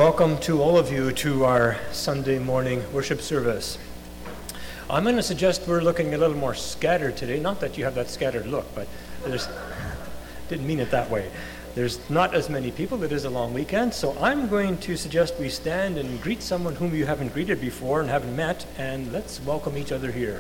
welcome to all of you to our Sunday morning worship service. I'm going to suggest we're looking a little more scattered today. Not that you have that scattered look, but didn't mean it that way. There's not as many people. It is a long weekend, so I'm going to suggest we stand and greet someone whom you haven't greeted before and haven't met, and let's welcome each other here.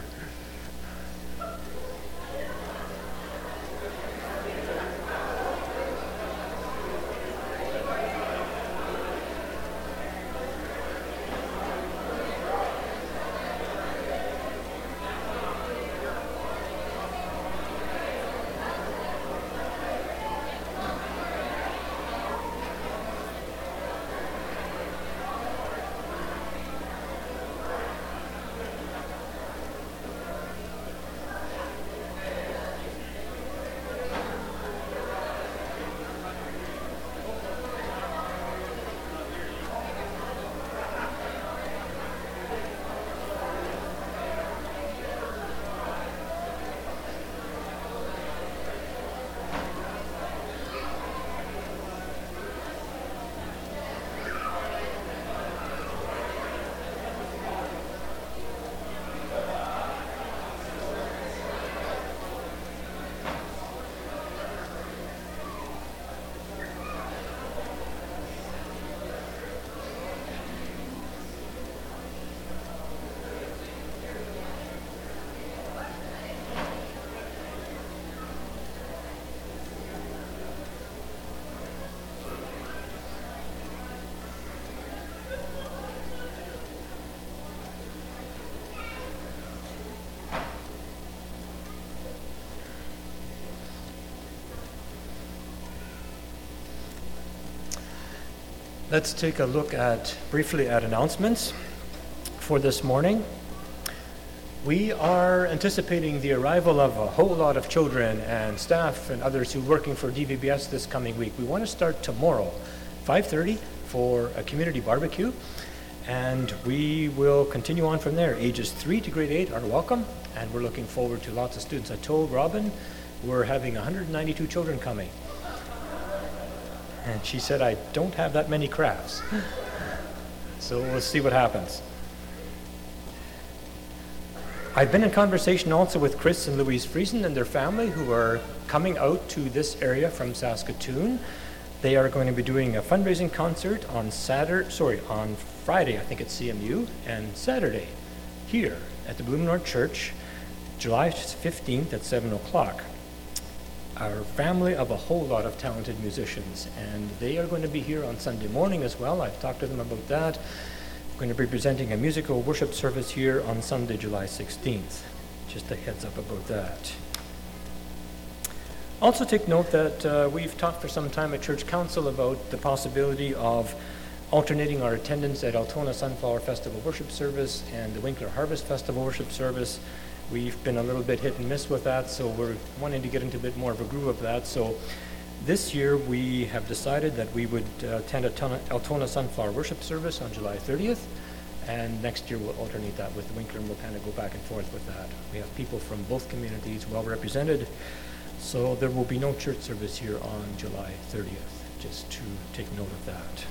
Let's take a look briefly at announcements for this morning. We are anticipating the arrival of a whole lot of children and staff and others who are working for DVBS this coming week. We want to start tomorrow, 5:30, for a community barbecue, and we will continue on from there. Ages 3 to grade 8 are welcome, and we're looking forward to lots of students. I told Robin we're having 192 children coming. And she said, I don't have that many crafts. So we'll see what happens. I've been in conversation also with Chris and Louise Friesen and their family who are coming out to this area from Saskatoon. They are going to be doing a fundraising concert on Friday, I think at CMU, and Saturday here at the Bloom North Church, July 15th at 7 o'clock. Our family of a whole lot of talented musicians, and they are going to be here on Sunday morning as well. I've talked to them about that. We're going to be presenting a musical worship service here on Sunday, July 16th. Just a heads up about that. Also take note that we've talked for some time at Church Council about the possibility of alternating our attendance at Altona Sunflower Festival Worship Service and the Winkler Harvest Festival Worship Service. We've been a little bit hit and miss with that, so we're wanting to get into a bit more of a groove of that. So this year we have decided that we would attend Altona Sunflower Worship Service on July 30th, and next year we'll alternate that with the Winkler, and we'll kind of go back and forth with that. We have people from both communities well represented, so there will be no church service here on July 30th, just to take note of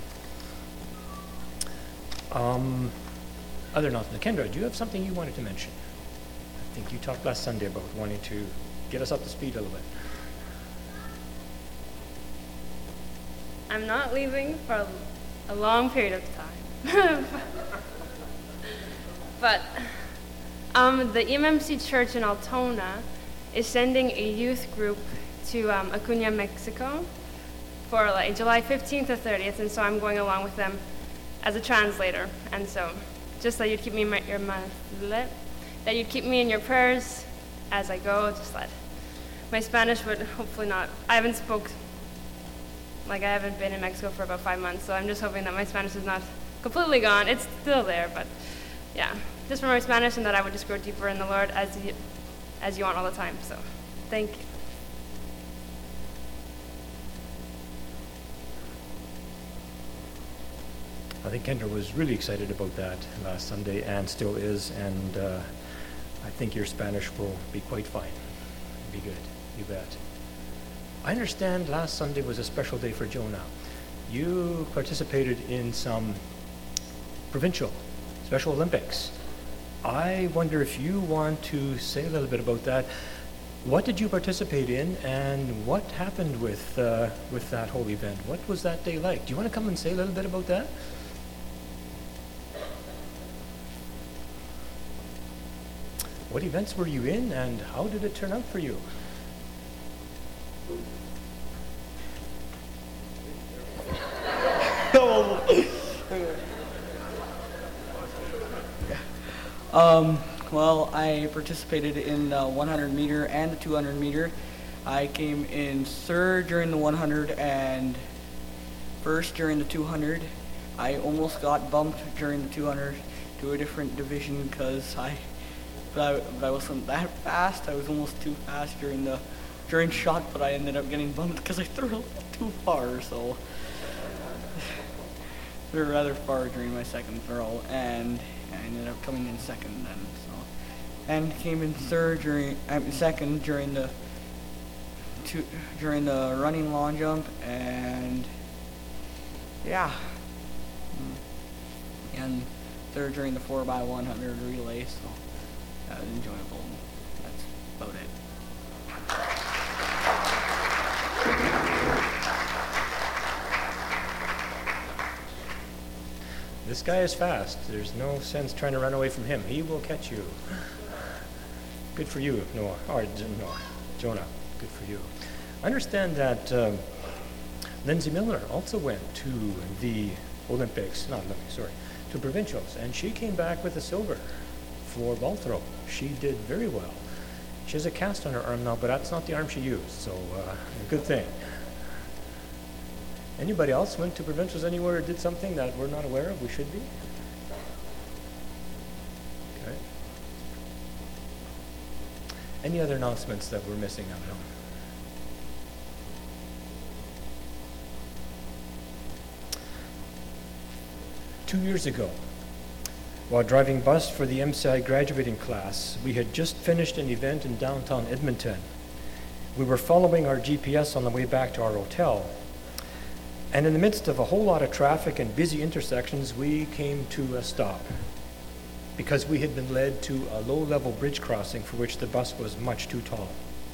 that. Other announcement. Kendra, do you have something you wanted to mention? I think you talked last Sunday about wanting to get us up to speed a little bit. I'm not leaving for a long period of time. But the EMMC Church in Altona is sending a youth group to Acuña, Mexico for July 15th to 30th, and so I'm going along with them as a translator. And so just that you'd keep me in your prayers as I go, just that my Spanish would hopefully not, I haven't been in Mexico for about 5 months, so I'm just hoping that my Spanish is not completely gone. It's still there, but yeah, just for my Spanish, and that I would just grow deeper in the Lord as you want all the time, so thank you. I think Kendra was really excited about that last Sunday and still is, and I think your Spanish will be quite fine. Be good, you bet. I understand last Sunday was a special day for Jonah. you participated in some provincial Special Olympics. I wonder if you want to say a little bit about that. What did you participate in, and what happened with that whole event? What was that day like? Do you want to come and say a little bit about that? What events were you in, and how did it turn out for you? Well, I participated in the 100 meter and the 200 meter. I came in third during the 100 and first during the 200. I almost got bumped during the 200 to a different division because I wasn't that fast. I was almost too fast during shot, but I ended up getting bumped because I threw a little too far. So threw rather far during my second throw, and I ended up coming in second then. And came in second during the running long jump, and yeah, and third during the 4x100 relay. So that was enjoyable. That's about it. This guy is fast. There's no sense trying to run away from him. He will catch you. Good for you, Noah. Or Noah, Jonah. Good for you. I understand that Lindsay Miller also went to the Olympics, to provincials, and she came back with a silver for ball throw. She did very well. She has a cast on her arm now, but that's not the arm she used, so a good thing. Anybody else went to provincials anywhere or did something that we're not aware of? We should be? Okay. Any other announcements that we're missing out on? 2 years ago, while driving bus for the MCI graduating class, we had just finished an event in downtown Edmonton. We were following our GPS on the way back to our hotel. And in the midst of a whole lot of traffic and busy intersections, we came to a stop because we had been led to a low-level bridge crossing for which the bus was much too tall.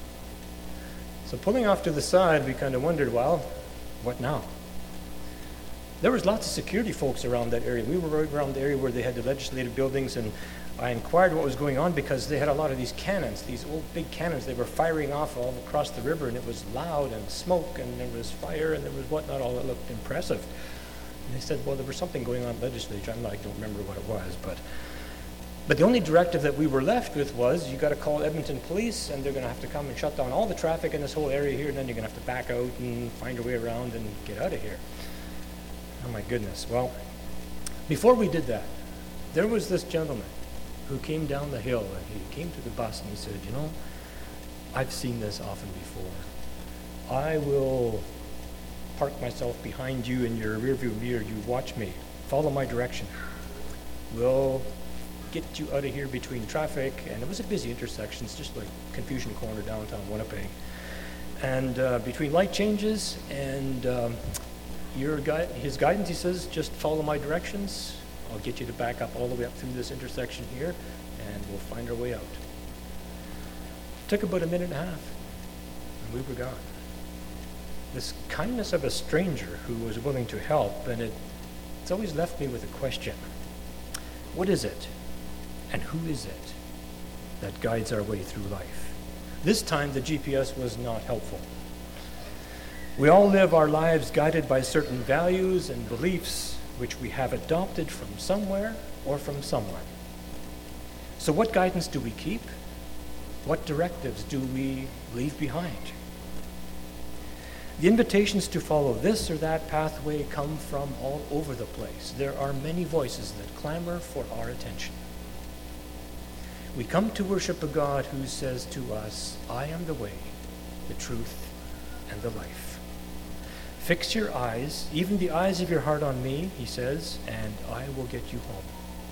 So pulling off to the side, we kind of wondered, well, what now? There was lots of security folks around that area. We were right around the area where they had the legislative buildings, and I inquired what was going on because they had a lot of these cannons, these old big cannons they were firing off all across the river, and it was loud and smoke, and there was fire, and there was whatnot, all that looked impressive. And they said, well, there was something going on in the legislature. I don't remember what it was, but the only directive that we were left with was, you got to call Edmonton Police, and they're going to have to come and shut down all the traffic in this whole area here, and then you're going to have to back out and find your way around and get out of here. Oh my goodness. Well, before we did that, there was this gentleman who came down the hill, and he came to the bus and he said, you know, I've seen this often before. I will park myself behind you in your rearview mirror. You watch me. Follow my direction. We'll get you out of here between traffic. And it was a busy intersection. It's just like Confusion Corner, downtown Winnipeg. And between light changes and his guidance, he says, just follow my directions. I'll get you to back up all the way up through this intersection here, and we'll find our way out. Took about a minute and a half, and we were gone. This kindness of a stranger who was willing to help, and it's always left me with a question. What is it, and who is it, that guides our way through life? This time, the GPS was not helpful. We all live our lives guided by certain values and beliefs which we have adopted from somewhere or from someone. So what guidance do we keep? What directives do we leave behind? The invitations to follow this or that pathway come from all over the place. There are many voices that clamor for our attention. We come to worship a God who says to us, I am the way, the truth, and the life. Fix your eyes, even the eyes of your heart on me, he says, and I will get you home.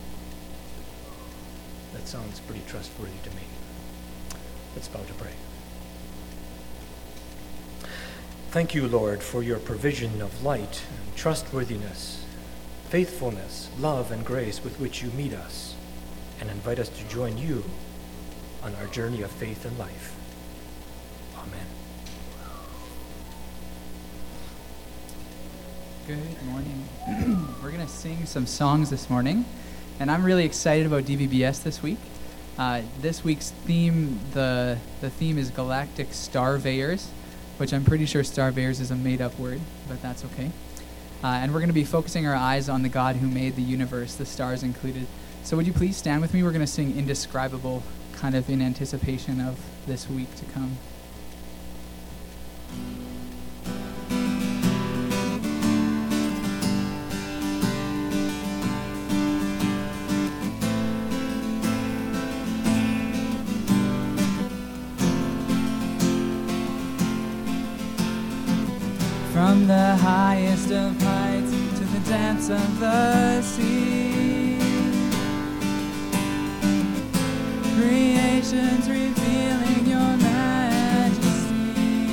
That sounds pretty trustworthy to me. Let's bow to pray. Thank you, Lord, for your provision of light and trustworthiness, faithfulness, love, and grace with which you meet us and invite us to join you on our journey of faith and life. Amen. Good morning. We're going to sing some songs this morning, and I'm really excited about DVBS this week. This week's theme, the theme is Galactic Starveyors, which I'm pretty sure starveyors is a made-up word, but that's okay. And we're going to be focusing our eyes on the God who made the universe, the stars included. So would you please stand with me? We're going to sing Indescribable, kind of in anticipation of this week to come. From the highest of heights to the depths of the sea, creation's revealing your majesty.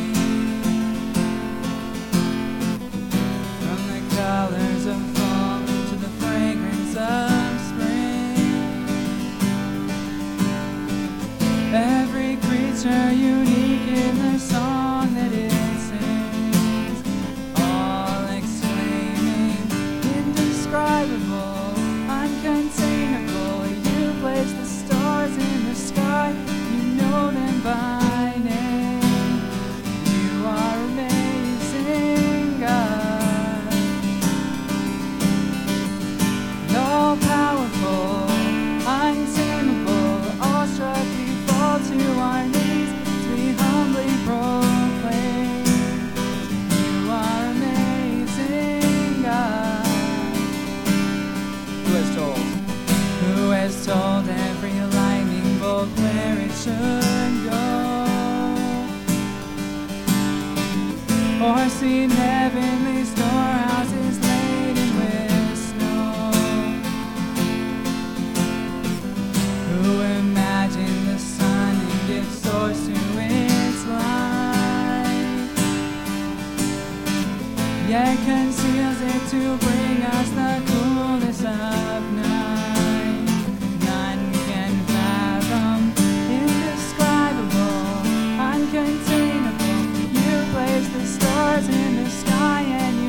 From the colors of fall to the fragrance of spring, every creature unique in the song that it sings, all exclaiming, indescribable, uncontainable. You place the stars in the sky, you know them by name. You are amazing, God. All powerful, untamable, awestruck we fall to our knees as we humbly proclaim. You are amazing, God. Who has told every lightning bolt where it should go, or seen heavenly storehouses laden with snow? Who imagined the sun and gives source to its light, yet conceals it to bring us the coolness of night? None can fathom, indescribable, uncontainable. You place the stars in the sky and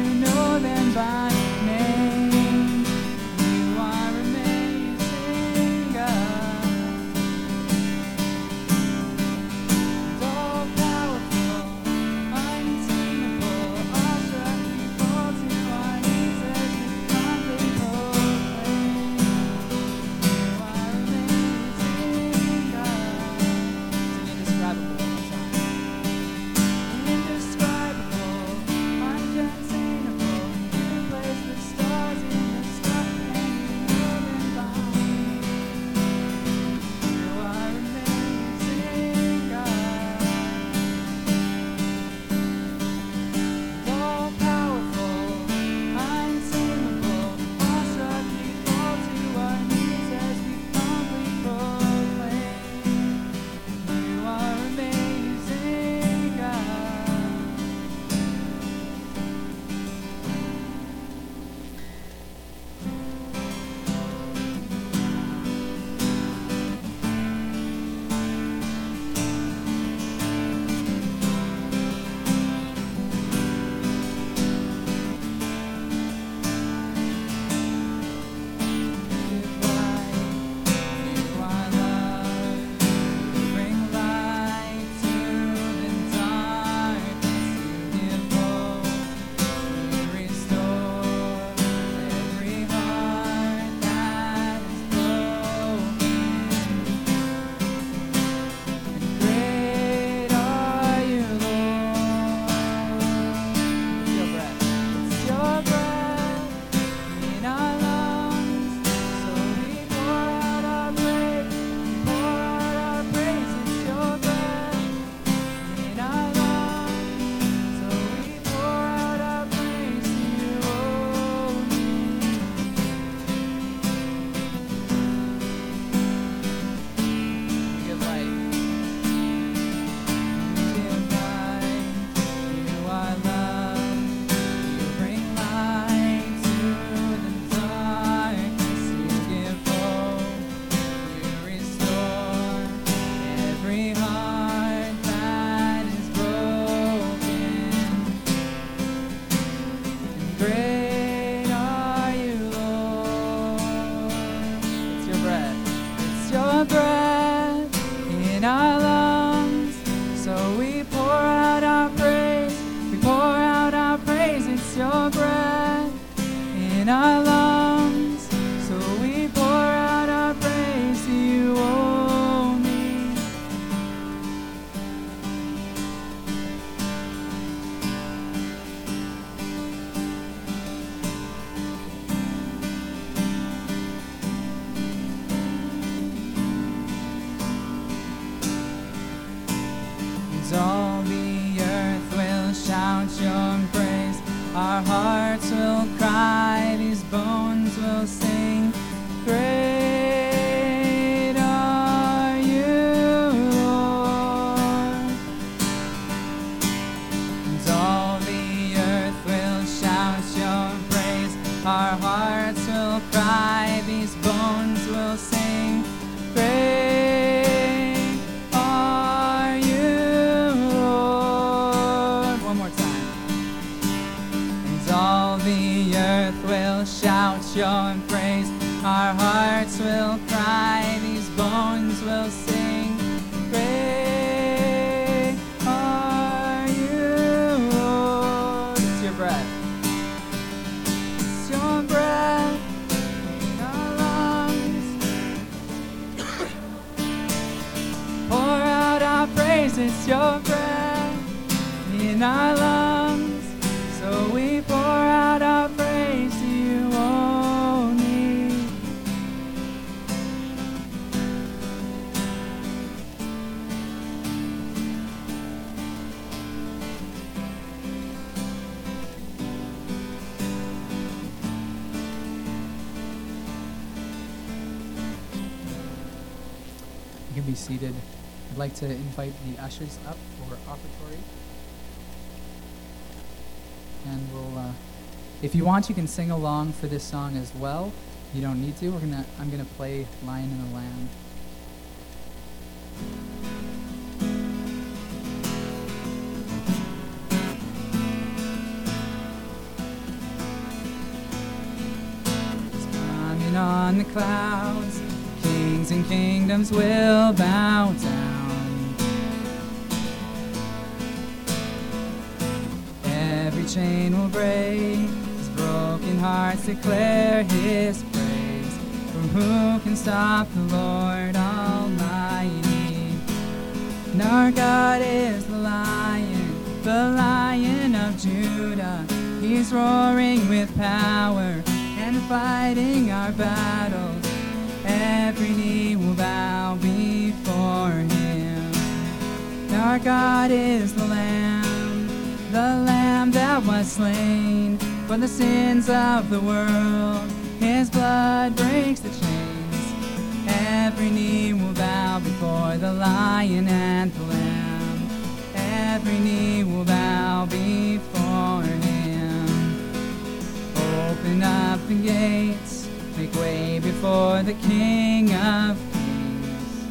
bones will sing, great are you, Lord. And all the earth will shout your praise, our hearts will cry, these bones will sing, great are you, Lord. One more time. And all the earth will shout your praise, our hearts will cry, these bones will sing, great are you, Lord. It's your breath. It's your breath in our lungs. Pour out our praise, it's your breath in our lungs. So we pour out our praise to you only. You can be seated. I'd like to invite the ushers up for offertory. And we'll, if you want, you can sing along for this song as well. You don't need to. I'm gonna play Lion and the Lamb. He's coming on the clouds. Kings and kingdoms will bow down. Every chain will break, his broken hearts declare his praise. For who can stop the Lord Almighty? And our God is the Lion of Judah. He's roaring with power and fighting our battles. Every knee will bow before him. And our God is the Lamb that was slain for the sins of the world. His blood breaks the chains. Every knee will bow before the Lion and the Lamb. Every knee will bow before him. Open up the gates, make way before the King of Kings.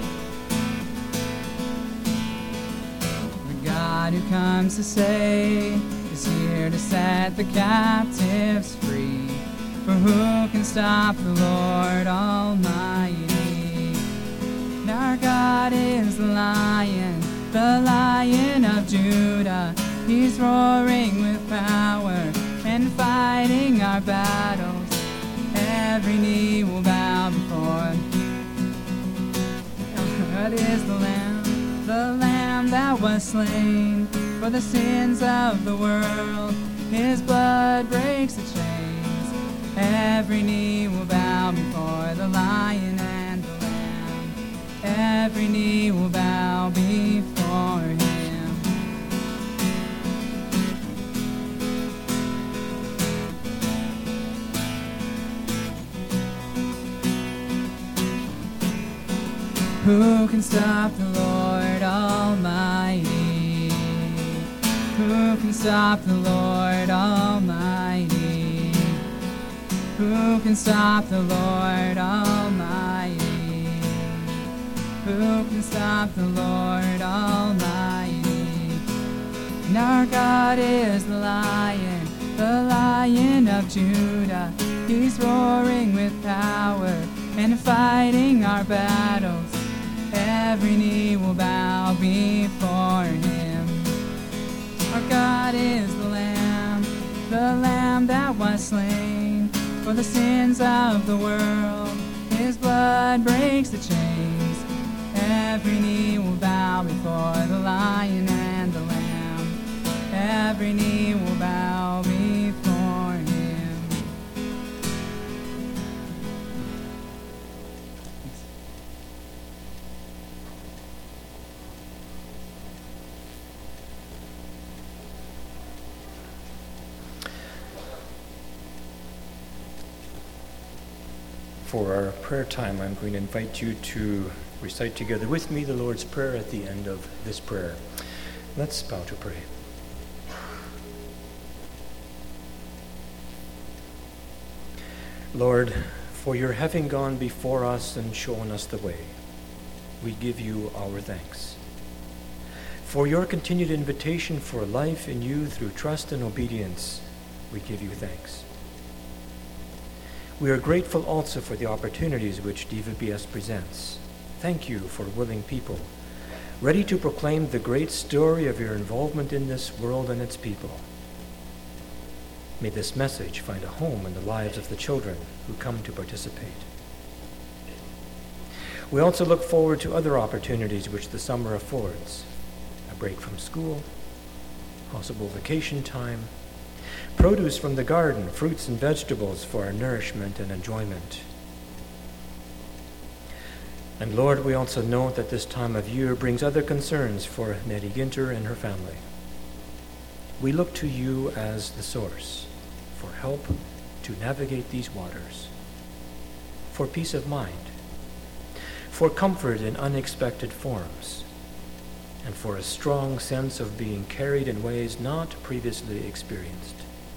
The God who comes to save is here to set the captives free. For who can stop the Lord Almighty? And our God is the Lion of Judah. He's roaring with power and fighting our battles. Every knee will bow before him. God is the Lamb that was slain for the sins of the world. His blood breaks the chains. Every knee will bow before the Lion and the Lamb. Every knee will bow before him. Who can stop the Lord Almighty? Who can stop the Lord Almighty? Who can stop the Lord Almighty? Who can stop the Lord Almighty? And our God is the Lion of Judah. He's roaring with power and fighting our battles. Every knee will bow before him. Our God is the Lamb that was slain for the sins of the world. His blood breaks the chains. Every knee will bow before the Lion and the Lamb. Every knee will bow before him. For our prayer time, I'm going to invite you to recite together with me the Lord's Prayer at the end of this prayer. Let's bow to pray. Lord, for your having gone before us and shown us the way, we give you our thanks. For your continued invitation for life in you through trust and obedience, we give you thanks. We are grateful also for the opportunities which DVBS presents. Thank you for willing people, ready to proclaim the great story of your involvement in this world and its people. May this message find a home in the lives of the children who come to participate. We also look forward to other opportunities which the summer affords: a break from school, possible vacation time, produce from the garden, fruits and vegetables for our nourishment and enjoyment. And Lord, we also know that this time of year brings other concerns for Nettie Ginter and her family. We look to you as the source for help to navigate these waters, for peace of mind, for comfort in unexpected forms, and for a strong sense of being carried in ways not previously experienced.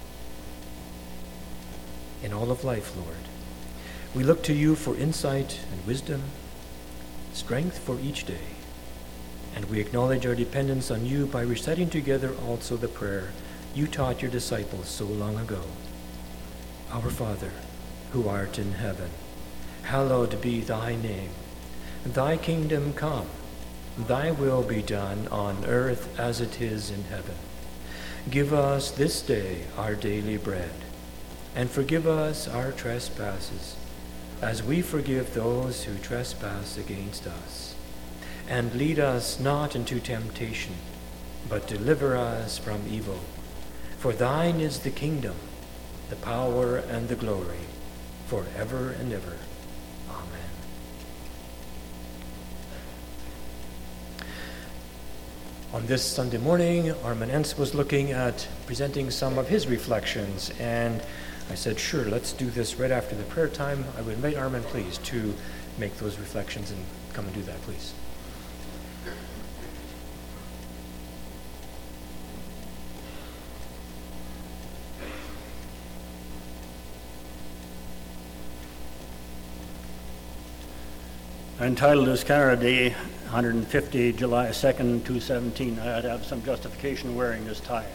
In all of life, Lord, we look to you for insight and wisdom, strength for each day, and we acknowledge our dependence on you by reciting together also the prayer you taught your disciples so long ago. Our Father, who art in heaven, hallowed be thy name. Thy kingdom come, thy will be done on earth as it is in heaven. Give us this day our daily bread, and forgive us our trespasses, as we forgive those who trespass against us. And lead us not into temptation, but deliver us from evil. For thine is the kingdom, the power, and the glory, forever and ever. Amen. On this Sunday morning, Armin Entz was looking at presenting some of his reflections, and I said, sure, let's do this right after the prayer time. I would invite Armin, please, to make those reflections and come and do that, please. I entitled this Canada Day, 150 July 2nd, 2017. I had to have some justification wearing this tie.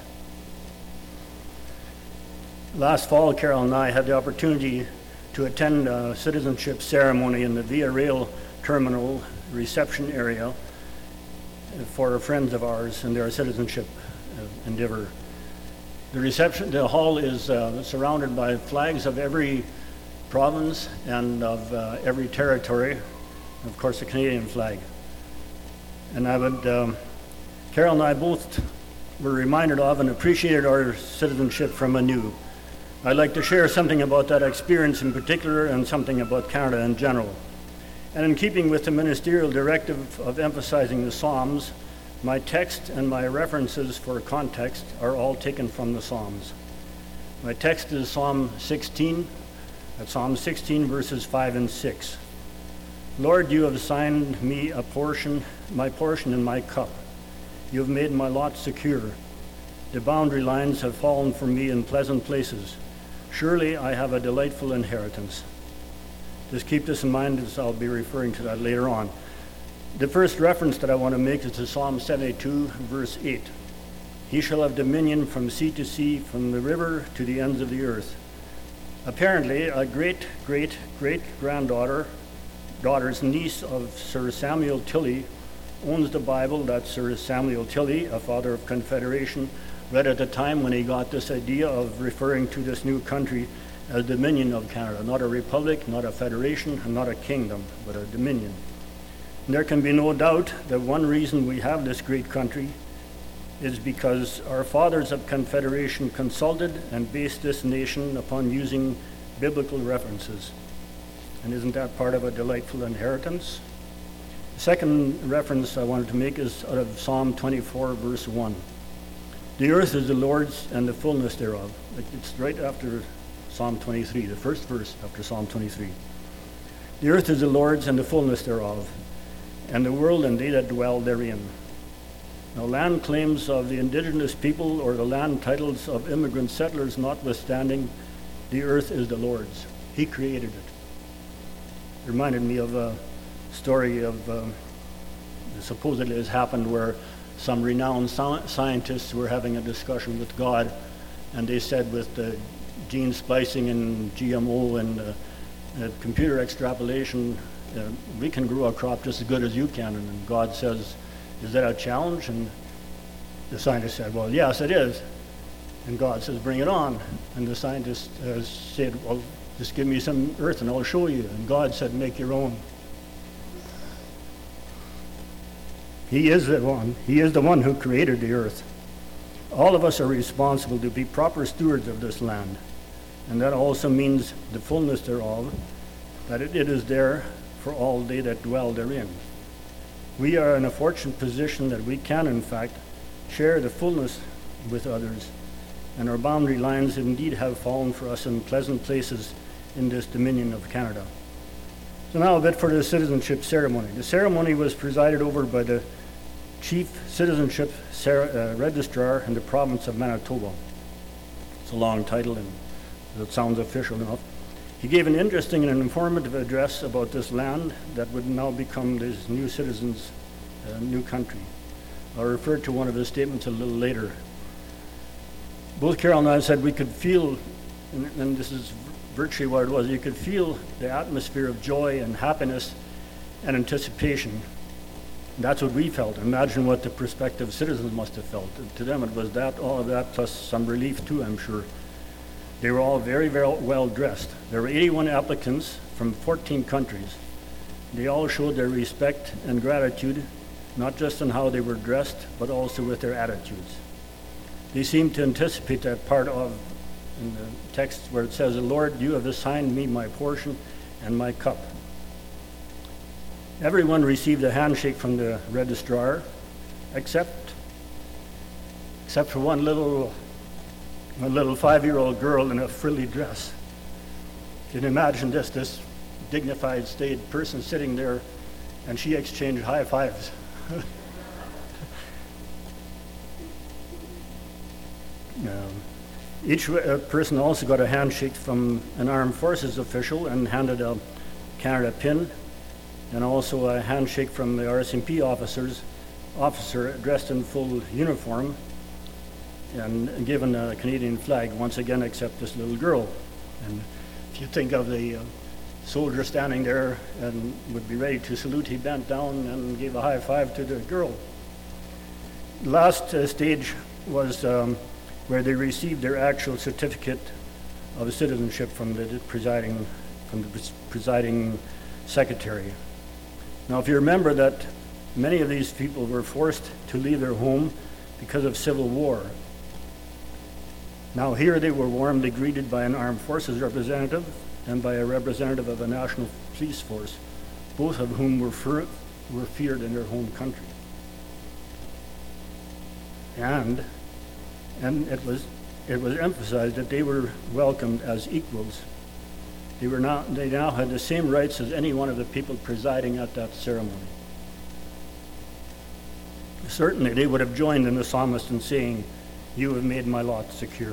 Last fall, Carol and I had the opportunity to attend a citizenship ceremony in the Via Rail Terminal reception area for friends of ours in their citizenship endeavor. The hall is surrounded by flags of every province and of every territory, and of course the Canadian flag. And Carol and I both were reminded of and appreciated our citizenship from anew. I'd like to share something about that experience in particular and something about Canada in general. And in keeping with the ministerial directive of emphasizing the Psalms, my text and my references for context are all taken from the Psalms. My text is Psalm 16, Psalm 16 verses 5 and 6. Lord, you have assigned me my portion in my cup. You have made my lot secure. The boundary lines have fallen for me in pleasant places. Surely I have a delightful inheritance. Just keep this in mind, as I'll be referring to that later on. The first reference that I want to make is to Psalm 72, verse 8. He shall have dominion from sea to sea, from the river to the ends of the earth. Apparently, a great-great-great-daughter's niece of Sir Samuel Tilley owns the Bible that Sir Samuel Tilley, a father of Confederation, read at the time when he got this idea of referring to this new country as Dominion of Canada, not a republic, not a federation, and not a kingdom, but a dominion. And there can be no doubt that one reason we have this great country is because our fathers of Confederation consulted and based this nation upon using biblical references. And isn't that part of a delightful inheritance? The second reference I wanted to make is out of Psalm 24, verse 1. The earth is the Lord's and the fullness thereof. It's right after Psalm 23, the first verse after Psalm 23. The earth is the Lord's and the fullness thereof, and the world and they that dwell therein. Now, land claims of the indigenous people or the land titles of immigrant settlers notwithstanding, the earth is the Lord's. He created it. It reminded me of a story of supposedly has happened where some renowned scientists were having a discussion with God, and they said with the gene splicing and GMO and computer extrapolation, we can grow a crop just as good as you can. And God says, is that a challenge? And the scientist said, well, yes, it is. And God says, bring it on. And the scientist said, well, just give me some earth and I'll show you. And God said, make your own. He is the one. He is the one who created the earth. All of us are responsible to be proper stewards of this land. And that also means the fullness thereof, that it is there for all they that dwell therein. We are in a fortunate position that we can, in fact, share the fullness with others, and our boundary lines indeed have fallen for us in pleasant places in this Dominion of Canada. So now a bit for the citizenship ceremony. The ceremony was presided over by the Chief Citizenship Registrar in the province of Manitoba. It's a long title and it sounds official enough. He gave an interesting and informative address about this land that would now become these new citizens' new country. I'll refer to one of his statements a little later. Both Carol and I said we could feel, and this is virtually what it was, you could feel the atmosphere of joy and happiness and anticipation. That's what we felt. Imagine what the prospective citizens must have felt. To them it was that, all of that, plus some relief too, I'm sure. They were all very, very well dressed. There were 81 applicants from 14 countries. They all showed their respect and gratitude, not just in how they were dressed, but also with their attitudes. They seemed to anticipate that part of, in the text where it says, Lord, you have assigned me my portion and my cup. Everyone received a handshake from the registrar, except for one little 5-year-old girl in a frilly dress. You can imagine this dignified, staid person sitting there, and she exchanged high fives. Each person also got a handshake from an armed forces official and handed a Canada pin, and also a handshake from the RCMP officer dressed in full uniform and given a Canadian flag, once again, except this little girl. And if you think of the soldier standing there and would be ready to salute, he bent down and gave a high five to the girl. The last stage was where they received their actual certificate of citizenship from the presiding secretary. Now, if you remember that many of these people were forced to leave their home because of civil war. Now here they were warmly greeted by an armed forces representative and by a representative of a national police force, both of whom were feared in their home country. And it was emphasized that they were welcomed as equals. They now had the same rights as any one of the people presiding at that ceremony. Certainly they would have joined in the psalmist in saying, you have made my lot secure.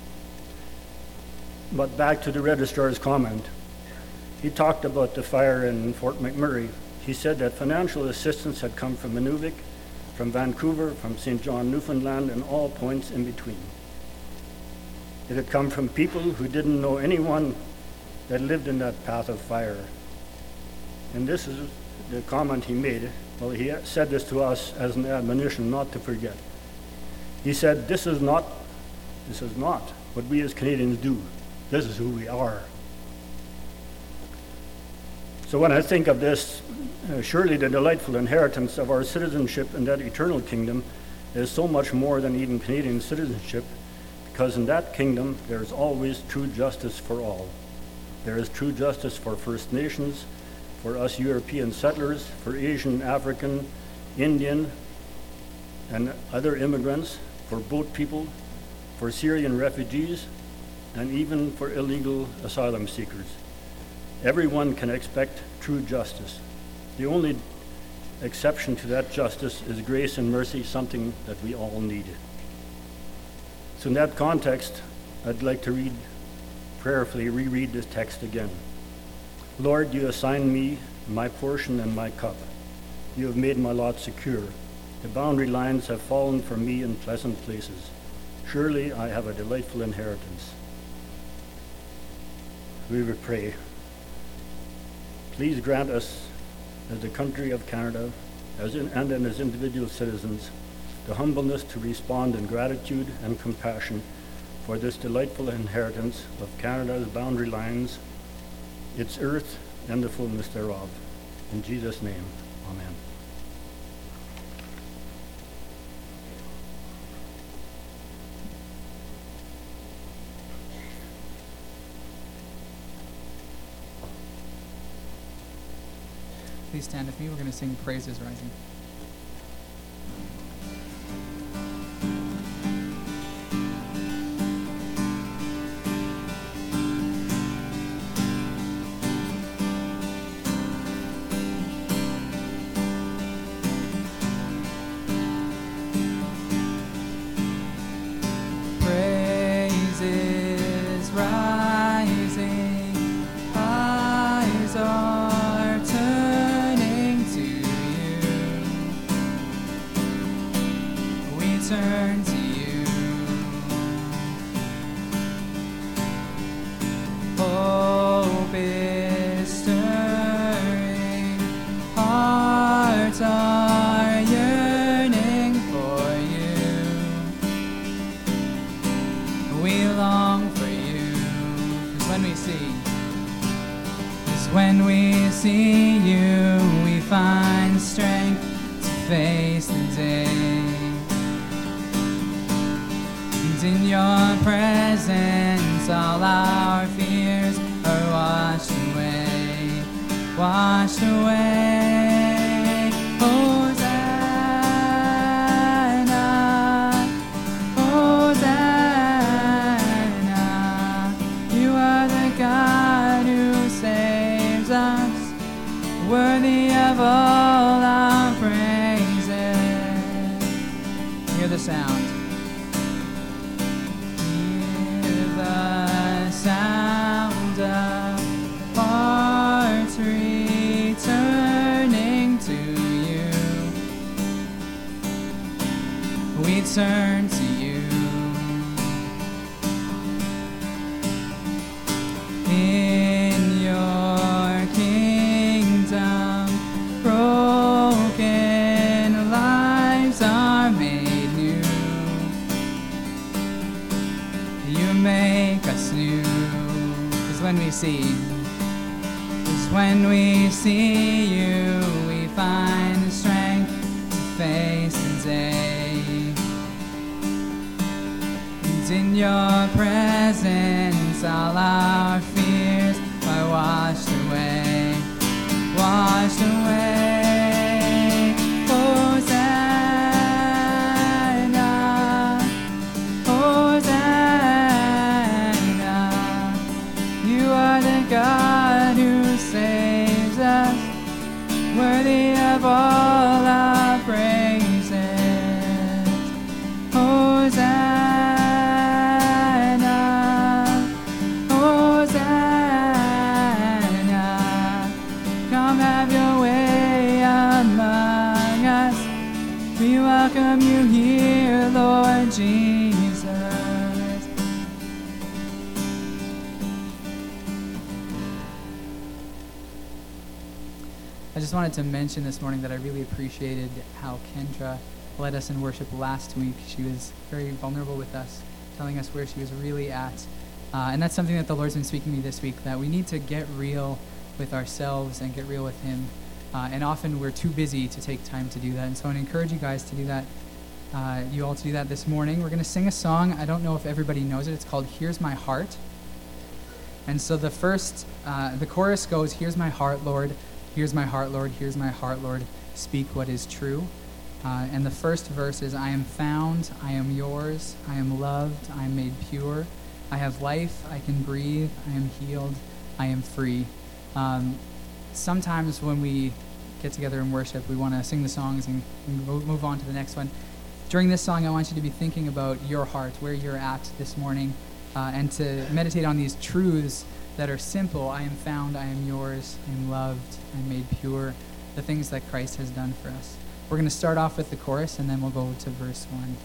But back to the registrar's comment. He talked about the fire in Fort McMurray. He said that financial assistance had come from Inuvik, from Vancouver, from St. John, Newfoundland, and all points in between. It had come from people who didn't know anyone that lived in that path of fire. And this is the comment he made. Well, he said this to us as an admonition not to forget. He said, this is not what we as Canadians do. This is who we are. So when I think of this, surely the delightful inheritance of our citizenship in that eternal kingdom is so much more than even Canadian citizenship, because in that kingdom there is always true justice for all. There is true justice for First Nations, for us European settlers, for Asian, African, Indian, and other immigrants, for boat people, for Syrian refugees, and even for illegal asylum seekers. Everyone can expect true justice. The only exception to that justice is grace and mercy, something that we all need. So in that context, I'd like to prayerfully reread this text again. Lord, you assign me my portion and my cup. You have made my lot secure. The boundary lines have fallen for me in pleasant places. Surely I have a delightful inheritance. We would pray. Please grant us, as the country of Canada, and as individual citizens, the humbleness to respond in gratitude and compassion for this delightful inheritance of Canada's boundary lines, its earth, and the fullness thereof. In Jesus' name, amen. Please stand with me. We're going to sing Praises Rising. Praises rising, eyes are turning to you. We turn to you. Hope is stirring, hearts are yearning for you. We long for you. 'Cause when we see you, we find strength to face the day. And in your presence, all our fears are washed away, washed away. Hosanna, Hosanna, you are the God who saves us, worthy of all our praises. Hear the sound. Hear the sound of hearts returning to you. We turn to you. In your kingdom, broken lives are made new. You make us new. 'Cause when we see you, we find the strength to face the day. And in your presence, all our fears are washed away, washed away. Hosanna, Hosanna, you are the God who saves us, worthy of all our praises. Hosanna, Hosanna, come have your way among us. We welcome you here, Lord Jesus. I just wanted to mention this morning that I really appreciated how Kendra led us in worship last week. She was very vulnerable with us, telling us where she was really at. And that's something that the Lord's been speaking to me this week, that we need to get real with ourselves and get real with Him. And often we're too busy to take time to do that. And so I want to encourage you guys to do that, you all to do that this morning. We're going to sing a song. I don't know if everybody knows it. It's called Here's My Heart. And so the chorus goes, here's my heart, Lord. Here's my heart, Lord. Here's my heart, Lord. Speak what is true. And the first verse is, I am found, I am yours, I am loved, I am made pure. I have life, I can breathe, I am healed, I am free. Sometimes when we get together and worship, we want to sing the songs and move on to the next one. During this song, I want you to be thinking about your heart, where you're at this morning, and to meditate on these truths that are simple. I am found, I am yours, I am loved, I am made pure, the things that Christ has done for us. We're going to start off with the chorus, and then we'll go to verse 1.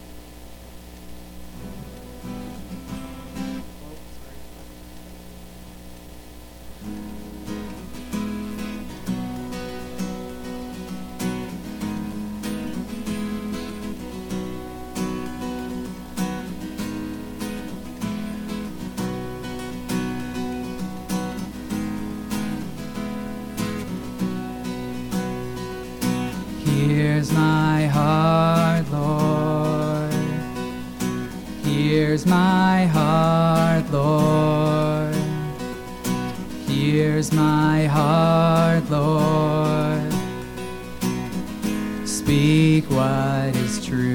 Here's my heart, Lord. Here's my heart, Lord. Here's my heart, Lord. Speak what is true.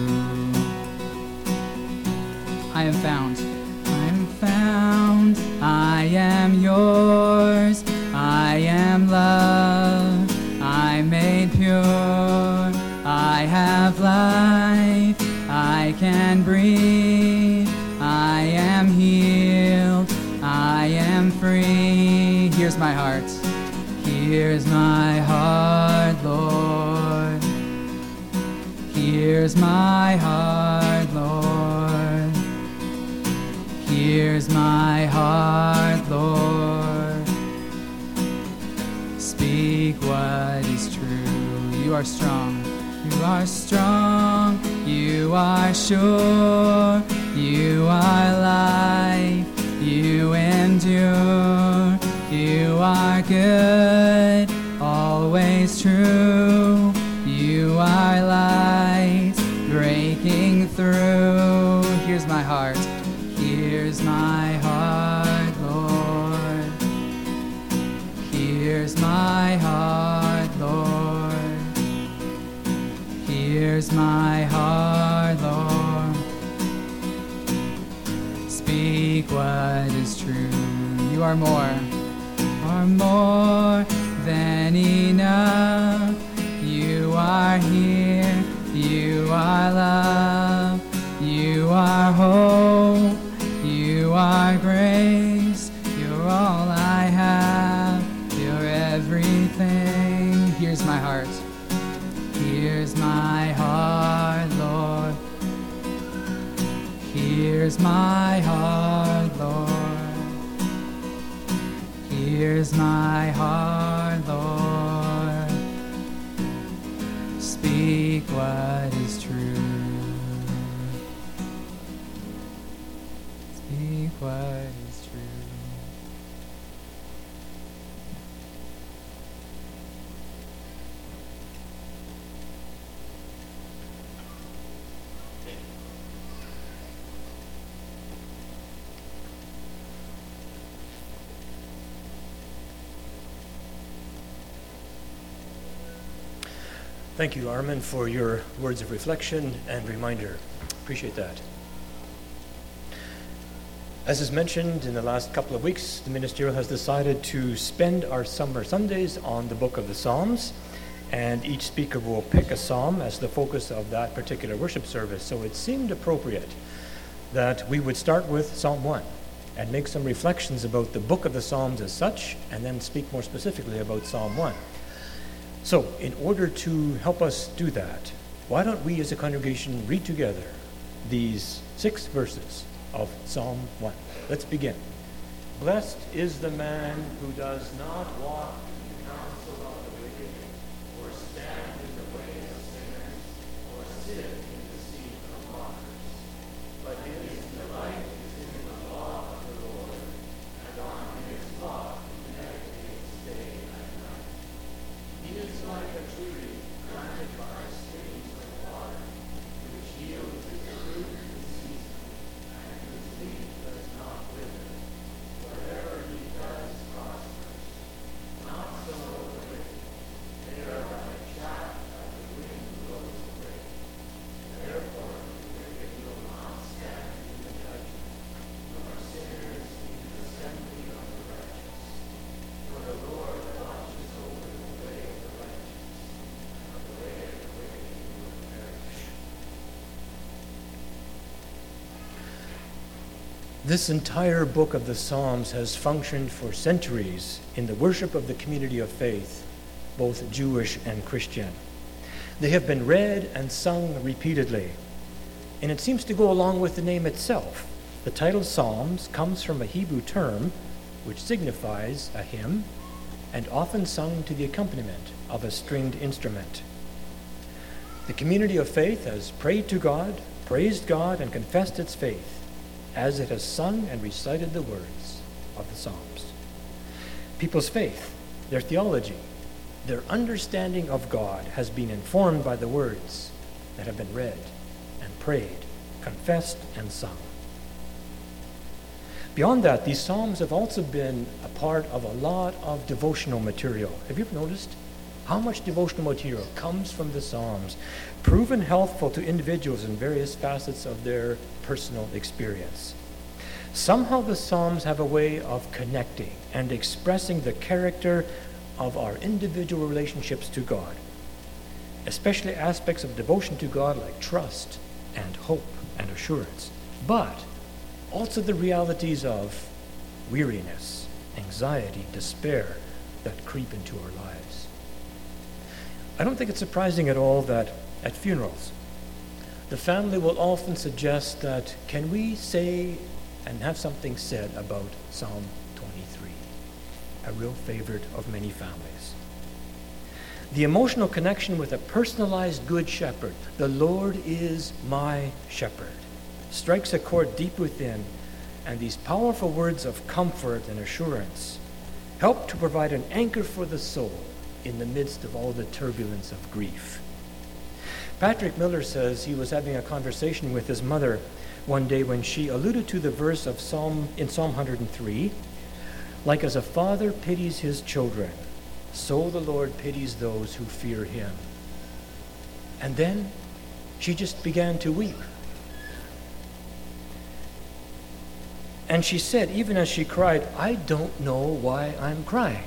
I am found. I am found. I am yours. I am loved. I'm made pure. I have life. I can breathe. I am healed. I am free. Here's my heart. Here's my heart, Lord. Here's my heart, Lord. Here's my heart, Lord. Speak what is true. You are strong. You are strong. You are sure. You are life. You endure. You are good. Always true. You are light. Breaking through. Here's my heart. Here's my heart, Lord. Here's my heart, Lord. Here's my heart, Lord. Speak what is true. You are more than enough. You are here. You are love. You are hope. You are grace. You're all I have. You're everything. Here's my heart. Here's my heart, Lord. Here's my heart, Lord. Here's my heart, Lord. Speak what is true. Speak what is true. Thank you, Armin, for your words of reflection and reminder. Appreciate that. As is mentioned in the last couple of weeks, the ministerial has decided to spend our summer Sundays on the book of the Psalms, and each speaker will pick a psalm as the focus of that particular worship service. So it seemed appropriate that we would start with Psalm 1 and make some reflections about the book of the Psalms as such, and then speak more specifically about Psalm 1. So, in order to help us do that, why don't we as a congregation read together these 6 verses of Psalm 1. Let's begin. Blessed is the man who does not walk in the counsel of the wicked, or stand in the way of sinners, or sit in the seat of mockers. But his delight is in the law of the Lord, and on his law he meditates day and night. He is like a tree planted by streams of water, which yields its fruit in season, and whose leaf does not wither. Whatever he does prospers. Not This entire book of the Psalms has functioned for centuries in the worship of the community of faith, both Jewish and Christian. They have been read and sung repeatedly, and it seems to go along with the name itself. The title Psalms comes from a Hebrew term which signifies a hymn and often sung to the accompaniment of a stringed instrument. The community of faith has prayed to God, praised God, and confessed its faith as it has sung and recited the words of the Psalms. People's faith, their theology, their understanding of God has been informed by the words that have been read and prayed, confessed, and sung. Beyond that, these Psalms have also been a part of a lot of devotional material. Have you ever noticed how much devotional material comes from the Psalms, proven helpful to individuals in various facets of their personal experience? Somehow the Psalms have a way of connecting and expressing the character of our individual relationships to God, especially aspects of devotion to God like trust and hope and assurance, but also the realities of weariness, anxiety, despair that creep into our lives. I don't think it's surprising at all that at funerals, the family will often suggest that, can we say and have something said about Psalm 23, a real favorite of many families. The emotional connection with a personalized good shepherd, the Lord is my shepherd, strikes a chord deep within, and these powerful words of comfort and assurance help to provide an anchor for the soul in the midst of all the turbulence of grief. Patrick Miller says he was having a conversation with his mother one day when she alluded to the verse of Psalm 103, like as a father pities his children, so the Lord pities those who fear him. And then she just began to weep. And she said, even as she cried, I don't know why I'm crying.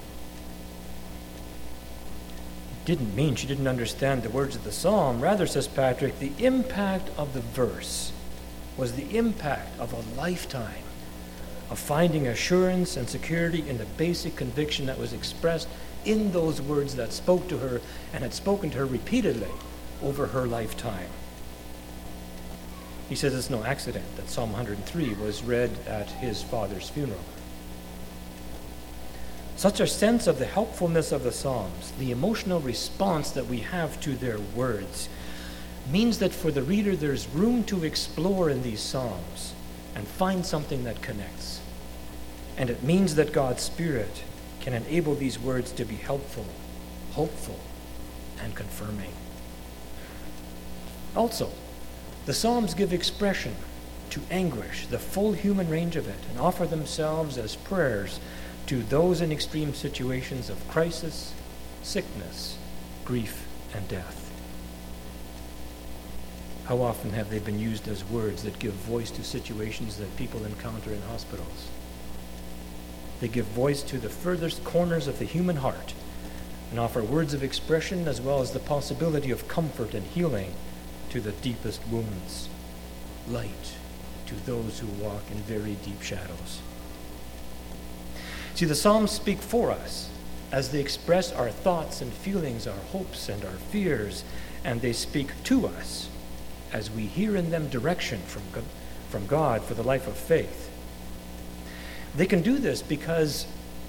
It didn't mean she didn't understand the words of the psalm. Rather, says Patrick, the impact of the verse was the impact of a lifetime of finding assurance and security in the basic conviction that was expressed in those words that spoke to her and had spoken to her repeatedly over her lifetime. He says it's no accident that Psalm 103 was read at his father's funeral. Such a sense of the helpfulness of the Psalms, the emotional response that we have to their words, means that for the reader there's room to explore in these Psalms and find something that connects. And it means that God's Spirit can enable these words to be helpful, hopeful, and confirming. Also, the Psalms give expression to anguish, the full human range of it, and offer themselves as prayers to those in extreme situations of crisis, sickness, grief, and death. How often have they been used as words that give voice to situations that people encounter in hospitals? They give voice to the furthest corners of the human heart and offer words of expression as well as the possibility of comfort and healing to the deepest wounds, light to those who walk in very deep shadows. See, the Psalms speak for us as they express our thoughts and feelings, our hopes and our fears, and they speak to us as we hear in them direction from God for the life of faith. They can do this because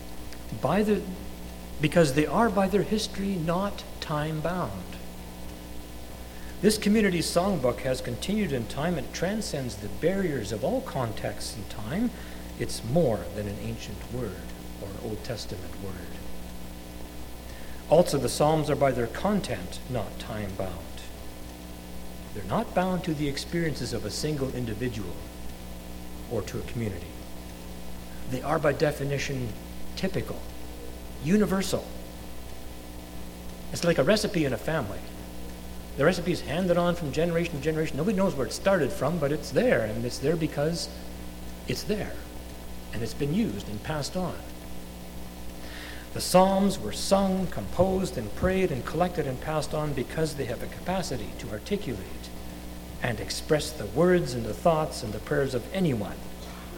they are by their history not time-bound. This community's songbook has continued in time and transcends the barriers of all contexts and time. It's more than an ancient word or an Old Testament word. Also, the Psalms are by their content not time-bound. They're not bound to the experiences of a single individual or to a community. They are by definition typical, universal. It's like a recipe in a family. The recipe is handed on from generation to generation. Nobody knows where it started from, but it's there, and it's there because it's there, and it's been used and passed on. The Psalms were sung, composed, and prayed, and collected and passed on because they have a capacity to articulate and express the words and the thoughts and the prayers of anyone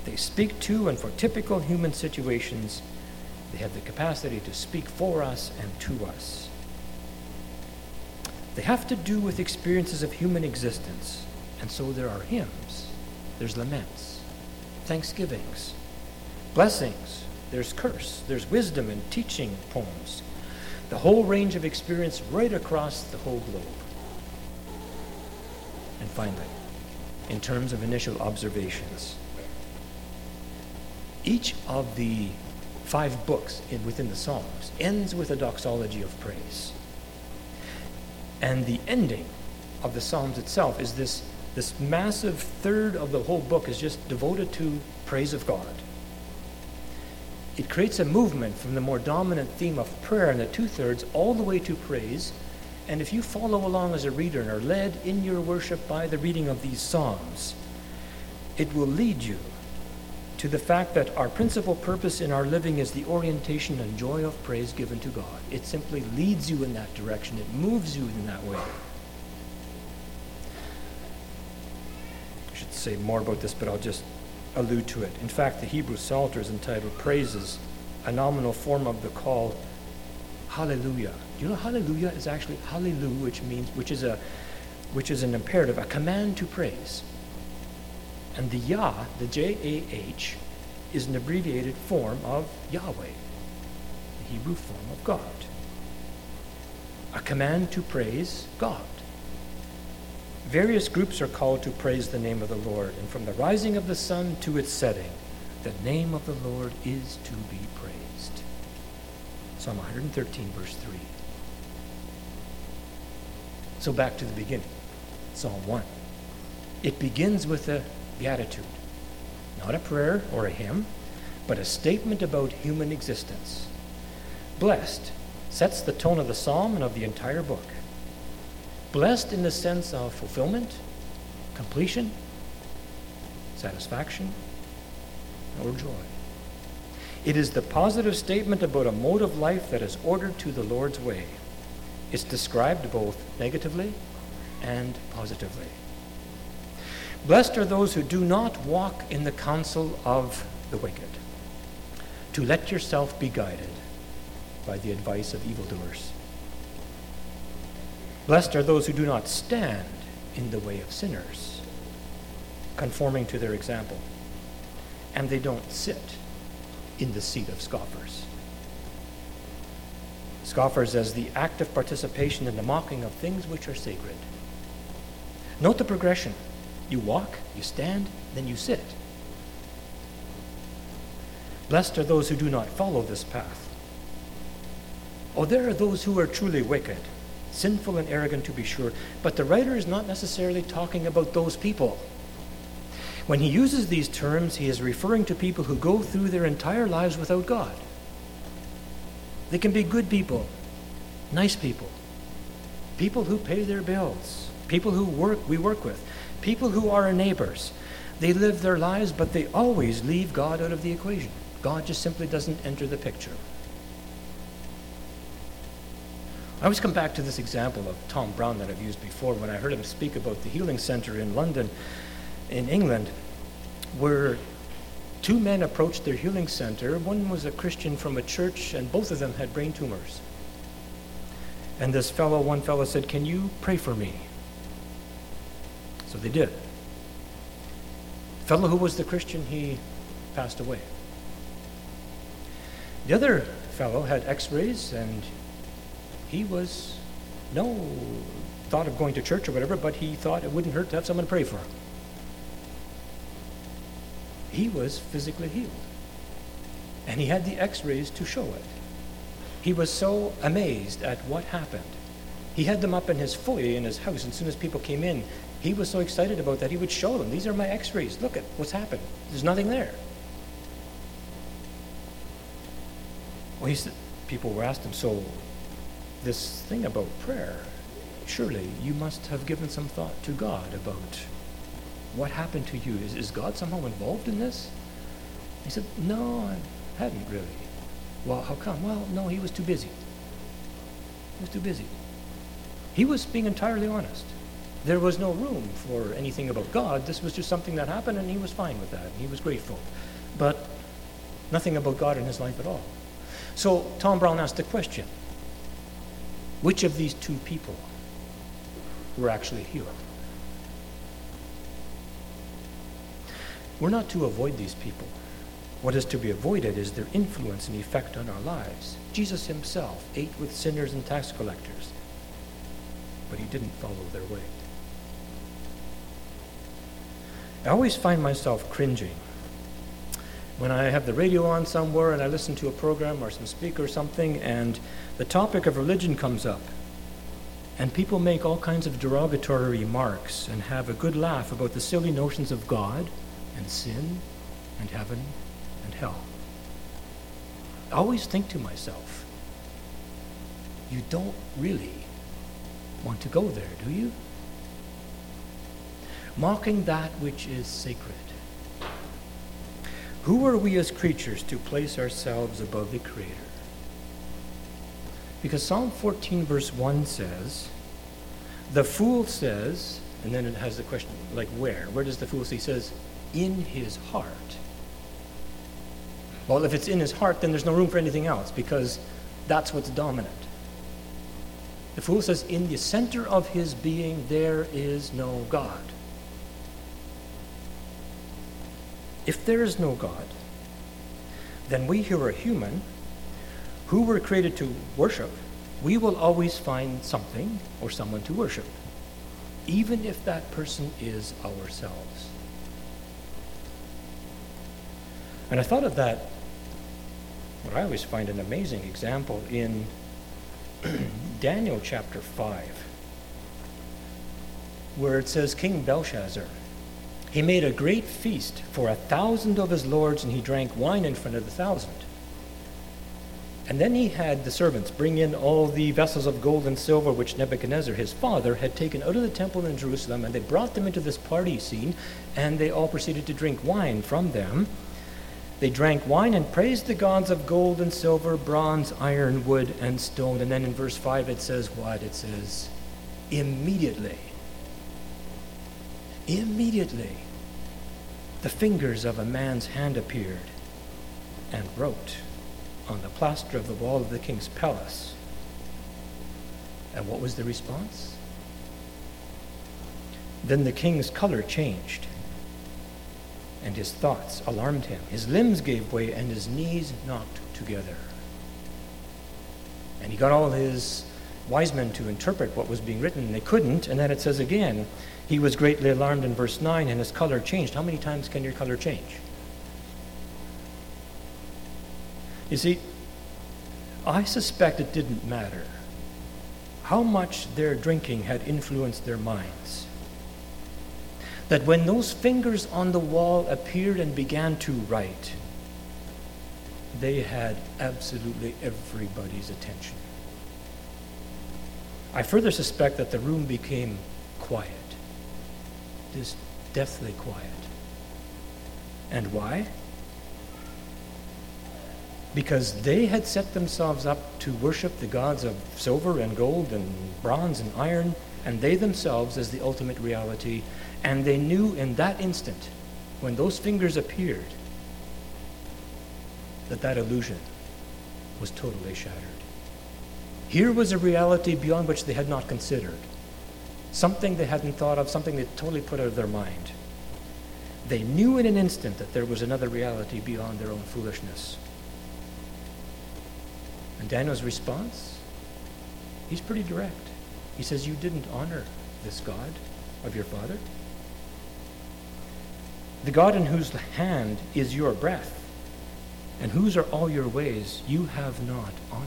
They speak to and for typical human situations. They have the capacity to speak for us and to us. They have to do with experiences of human existence. And so there are hymns, there's laments, thanksgivings, blessings, there's curse, there's wisdom and teaching poems. The whole range of experience right across the whole globe. And finally, in terms of initial observations, each of the 5 books within the Psalms ends with a doxology of praise. And the ending of the Psalms itself is this massive third of the whole book is just devoted to praise of God. It creates a movement from the more dominant theme of prayer in the 2/3 all the way to praise. And if you follow along as a reader and are led in your worship by the reading of these Psalms, it will lead you to the fact that our principal purpose in our living is the orientation and joy of praise given to God. It simply leads you in that direction. It moves you in that way. I should say more about this, but I'll just allude to it. In fact, the Hebrew Psalter is entitled Praises, a nominal form of the call Hallelujah. Do you know Hallelujah is actually Hallelu, which is an imperative, a command to praise. And the Yah, the J-A-H, is an abbreviated form of Yahweh, the Hebrew form of God. A command to praise God. Various groups are called to praise the name of the Lord, and from the rising of the sun to its setting, the name of the Lord is to be praised. Psalm 113, verse 3. So back to the beginning, Psalm 1. It begins with a beatitude, not a prayer or a hymn, but a statement about human existence. Blessed sets the tone of the psalm and of the entire book. Blessed in the sense of fulfillment, completion, satisfaction, or joy. It is the positive statement about a mode of life that is ordered to the Lord's way. It's described both negatively and positively. Blessed are those who do not walk in the counsel of the wicked, to let yourself be guided by the advice of evildoers. Blessed are those who do not stand in the way of sinners, conforming to their example, and they don't sit in the seat of scoffers. Scoffers as the active participation in the mocking of things which are sacred. Note the progression. You walk, you stand, then you sit. Blessed are those who do not follow this path. Oh, there are those who are truly wicked, sinful and arrogant to be sure, but the writer is not necessarily talking about those people. When he uses these terms, he is referring to people who go through their entire lives without God. They can be good people, nice people, people who pay their bills, people who we work with, people who are our neighbors. They live their lives, but they always leave God out of the equation. God just simply doesn't enter the picture. I always come back to this example of Tom Brown that I've used before when I heard him speak about the healing center in London, in England, where 2 men approached their healing center. One was a Christian from a church, and both of them had brain tumors. And one fellow said, "Can you pray for me?" So they did. The fellow who was the Christian, he passed away. The other fellow had x-rays, and he was thought of going to church or whatever, but he thought it wouldn't hurt to have someone pray for him. He was physically healed, and he had the x-rays to show it. He was so amazed at what happened. He had them up in his foyer in his house, and as soon as people came in, he was so excited about that, he would show them, "These are my x-rays. Look at what's happened. There's nothing there." Well, he said, people were asking him, "So this thing about prayer, surely you must have given some thought to God about what happened to you. Is God somehow involved in this?" He said, "No, I hadn't really." "Well, how come?" "Well, no, he was too busy. He was too busy." He was being entirely honest. There was no room for anything about God. This was just something that happened, and he was fine with that. He was grateful. But nothing about God in his life at all. So Tom Brown asked the question, which of these two people were actually healed? We're not to avoid these people. What is to be avoided is their influence and effect on our lives. Jesus himself ate with sinners and tax collectors, but he didn't follow their way. I always find myself cringing when I have the radio on somewhere and I listen to a program or some speaker or something, and the topic of religion comes up, and people make all kinds of derogatory remarks and have a good laugh about the silly notions of God and sin and heaven and hell. I always think to myself, you don't really want to go there, do you? Mocking that which is sacred. Who are we as creatures to place ourselves above the Creator? Because Psalm 14 verse 1 says, the fool says, and then it has the question, like where? Where does the fool say? He says, in his heart. Well, if it's in his heart, then there's no room for anything else, because that's what's dominant. The fool says, in the center of his being, there is no God. If there is no God, then we who are human, who were created to worship, we will always find something or someone to worship, even if that person is ourselves. And I thought of that, what I always find an amazing example in Daniel chapter 5, where it says, King Belshazzar, he made a great feast for 1,000 of his lords, and he drank wine in front of the 1,000. And then he had the servants bring in all the vessels of gold and silver which Nebuchadnezzar, his father, had taken out of the temple in Jerusalem, and they brought them into this party scene, and they all proceeded to drink wine from them. They drank wine and praised the gods of gold and silver, bronze, iron, wood, and stone. And then in verse 5 it says what? It says, immediately, the fingers of a man's hand appeared and wrote on the plaster of the wall of the king's palace. And what was the response? Then the king's color changed, and his thoughts alarmed him. His limbs gave way, and his knees knocked together. And he got all his wise men to interpret what was being written, and they couldn't. And then it says again, he was greatly alarmed in verse 9, and his color changed. How many times can your color change? You see, I suspect it didn't matter how much their drinking had influenced their minds, that when those fingers on the wall appeared and began to write, they had absolutely everybody's attention. I further suspect that the room became quiet, just deathly quiet. And why? Because they had set themselves up to worship the gods of silver and gold and bronze and iron, and they themselves as the ultimate reality. And they knew in that instant, when those fingers appeared, that illusion was totally shattered. Here was a reality beyond which they had not considered, something they hadn't thought of, something they totally put out of their mind. They knew in an instant that there was another reality beyond their own foolishness. And Daniel's response, he's pretty direct. He says, you didn't honor this God of your father, the God in whose hand is your breath, and whose are all your ways, you have not honored.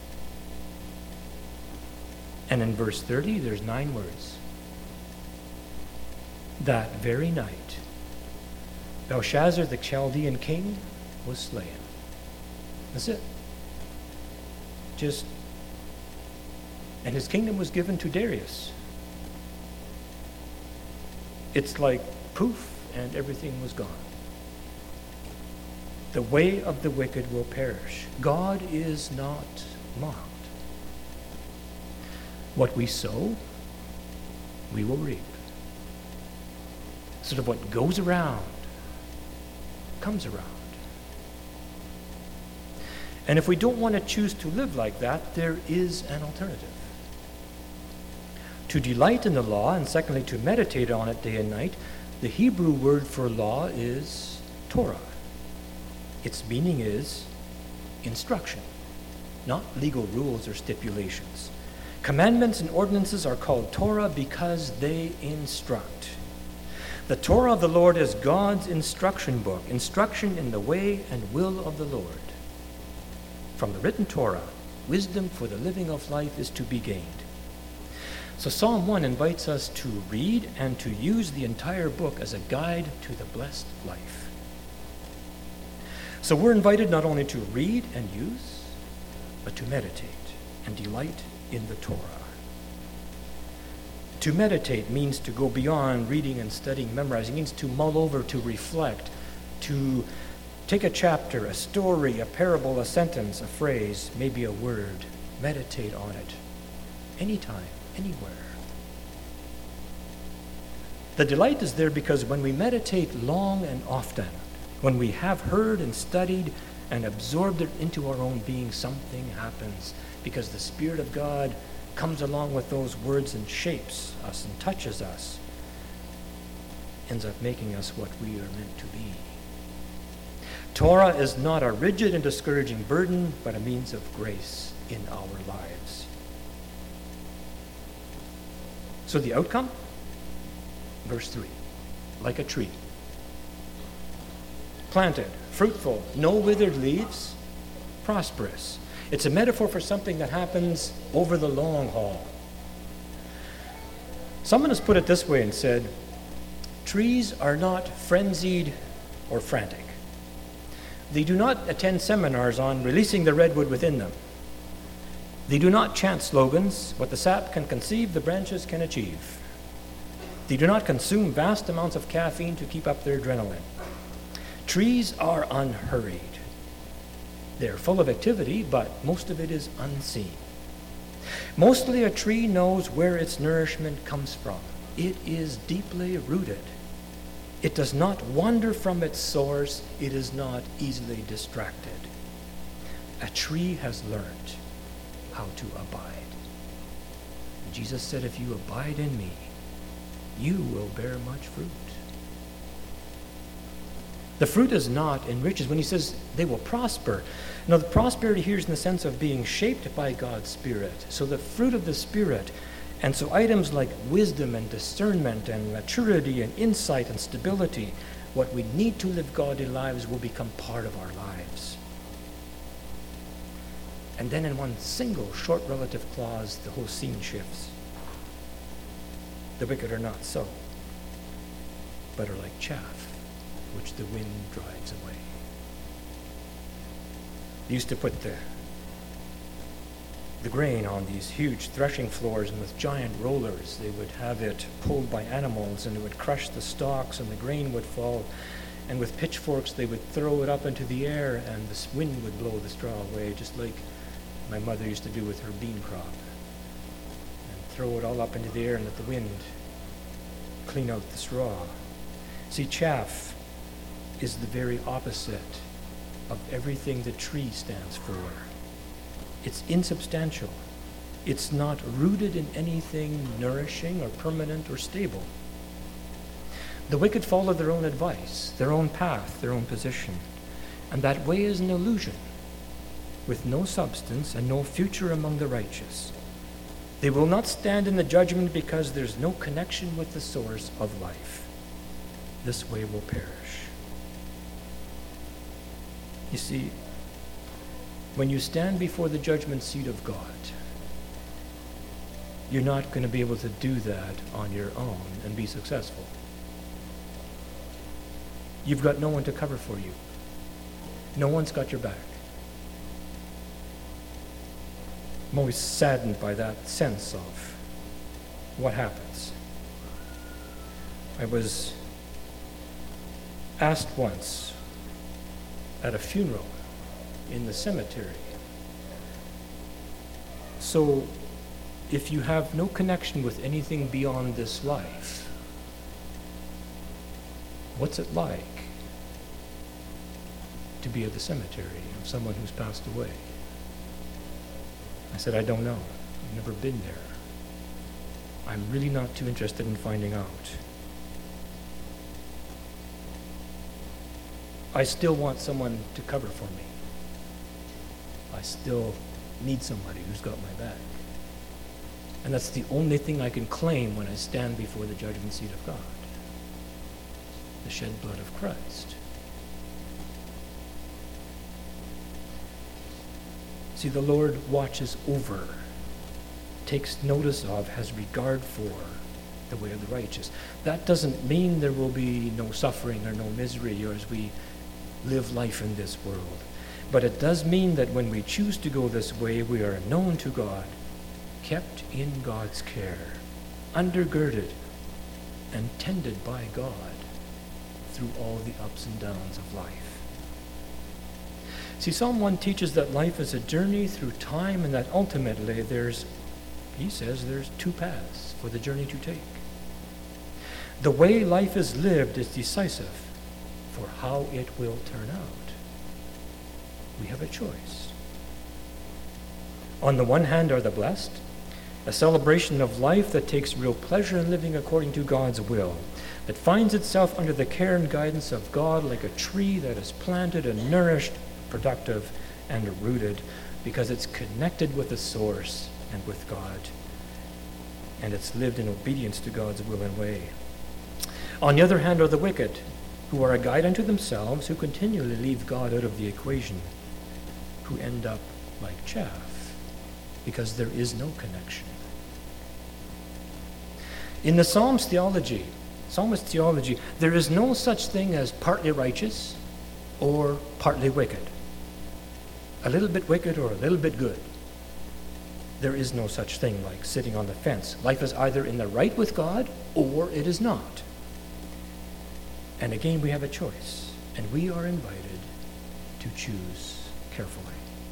And in verse 30, there's 9 words. That very night, Belshazzar, the Chaldean king, was slain. That's it. And his kingdom was given to Darius. It's like poof, and everything was gone. The way of the wicked will perish. God is not mocked. What we sow we will reap. Sort of what goes around comes around. And if we don't want to choose to live like that, there is an alternative. To delight in the law, and secondly, to meditate on it day and night, the Hebrew word for law is Torah. Its meaning is instruction, not legal rules or stipulations. Commandments and ordinances are called Torah because they instruct. The Torah of the Lord is God's instruction book, instruction in the way and will of the Lord. From the written Torah, wisdom for the living of life is to be gained. So Psalm 1 invites us to read and to use the entire book as a guide to the blessed life. So we're invited not only to read and use, but to meditate and delight in the Torah. To meditate means to go beyond reading and studying, memorizing. It means to mull over, to reflect, to take a chapter, a story, a parable, a sentence, a phrase, maybe a word. Meditate on it anytime, anywhere. The delight is there because when we meditate long and often, when we have heard and studied and absorbed it into our own being, something happens because the Spirit of God comes along with those words and shapes us and touches us, ends up making us what we are meant to be. Torah is not a rigid and discouraging burden, but a means of grace in our lives. So the outcome? Verse 3. Like a tree. Planted, fruitful, no withered leaves, prosperous. It's a metaphor for something that happens over the long haul. Someone has put it this way and said, trees are not frenzied or frantic. They do not attend seminars on releasing the redwood within them. They do not chant slogans, what the sap can conceive, the branches can achieve. They do not consume vast amounts of caffeine to keep up their adrenaline. Trees are unhurried. They're full of activity, but most of it is unseen. Mostly a tree knows where its nourishment comes from. It is deeply rooted. It does not wander from its source. It is not easily distracted. A tree has learned how to abide. Jesus said, if you abide in me, you will bear much fruit. The fruit is not in riches. When he says they will prosper, now the prosperity here is in the sense of being shaped by God's Spirit. So the fruit of the Spirit, and so items like wisdom and discernment and maturity and insight and stability, what we need to live godly lives will become part of our lives. And then in one single short relative clause, the whole scene shifts. The wicked are not so, but are like chaff, which the wind drives away. They used to put the grain on these huge threshing floors, and with giant rollers they would have it pulled by animals, and it would crush the stalks and the grain would fall, and with pitchforks they would throw it up into the air and the wind would blow the straw away, just like my mother used to do with her bean crop, and throw it all up into the air and let the wind clean out the straw. See, chaff is the very opposite of everything the tree stands for. It's insubstantial. It's not rooted in anything nourishing or permanent or stable. The wicked follow their own advice, their own path, their own position. And that way is an illusion, with no substance and no future among the righteous. They will not stand in the judgment because there's no connection with the source of life. This way will perish. You see, when you stand before the judgment seat of God, you're not going to be able to do that on your own and be successful. You've got no one to cover for you. No one's got your back. I'm always saddened by that sense of what happens. I was asked once at a funeral in the cemetery, so if you have no connection with anything beyond this life, what's it like to be at the cemetery of someone who's passed away? I said, I don't know. I've never been there. I'm really not too interested in finding out. I still want someone to cover for me. I still need somebody who's got my back. And that's the only thing I can claim when I stand before the judgment seat of God. The shed blood of Christ. See, the Lord watches over, takes notice of, has regard for the way of the righteous. That doesn't mean there will be no suffering or no misery or as we live life in this world. But it does mean that when we choose to go this way, we are known to God, kept in God's care, undergirded and tended by God through all the ups and downs of life. See, Psalm 1 teaches that life is a journey through time and that ultimately he says there's two paths for the journey to take. The way life is lived is decisive for how it will turn out. We have a choice. On the one hand are the blessed, a celebration of life that takes real pleasure in living according to God's will, that finds itself under the care and guidance of God like a tree that is planted and nourished, productive and rooted, because it's connected with the source and with God, and it's lived in obedience to God's will and way. On the other hand are the wicked, who are a guide unto themselves, who continually leave God out of the equation, who end up like chaff, because there is no connection. In the Psalmist theology, there is no such thing as partly righteous or partly wicked. A little bit wicked or a little bit good. There is no such thing like sitting on the fence. Life is either in the right with God or it is not. And again, we have a choice, and we are invited to choose carefully.